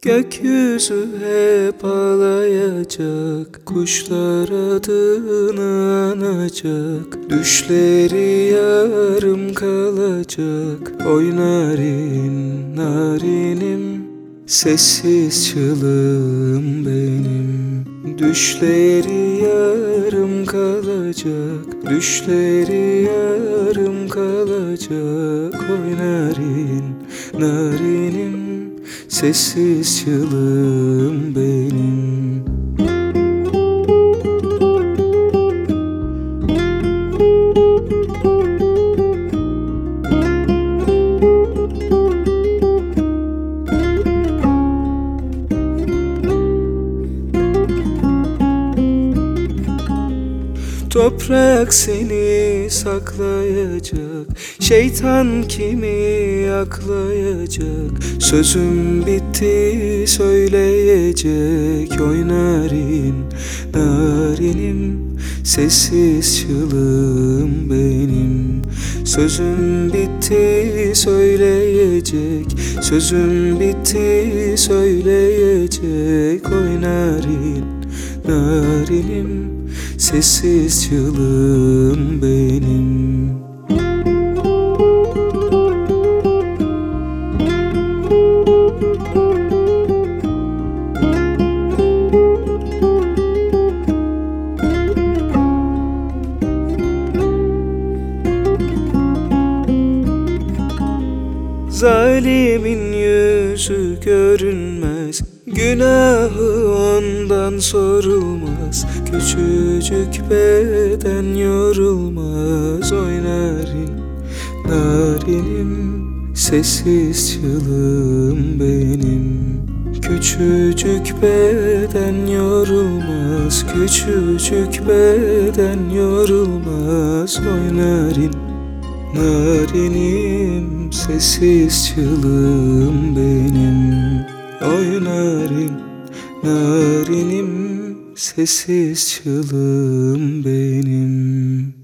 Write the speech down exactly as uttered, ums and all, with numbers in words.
Gökyüzü hep ağlayacak, kuşlar adını anacak, düşleri yarım kalacak. Oy narin, narinim, sessiz çığlığım benim. Düşleri yarım kalacak, düşleri yarım kalacak. Oy narin, narinim, sessiz çığlığım benim. Toprak seni saklayacak, şeytan kimi aklayacak. Sözüm bitti söyleyecek. Oy narin, narinim, sessiz çığlığım benim. Sözüm bitti söyleyecek, sözüm bitti söyleyecek. Oy narin, narinim, sessiz çığlığım benim. Zalimin yüzü görünmez, günahı ondan sorulmaz. Küçücük beden yorulmaz. Oy narin, narinim, sessiz çığlığım benim. Küçücük beden yorulmaz, küçücük beden yorulmaz. Oy narin, narinim, sessiz çığlığım benim. Oy narin, narinim, sessiz çığlığım benim.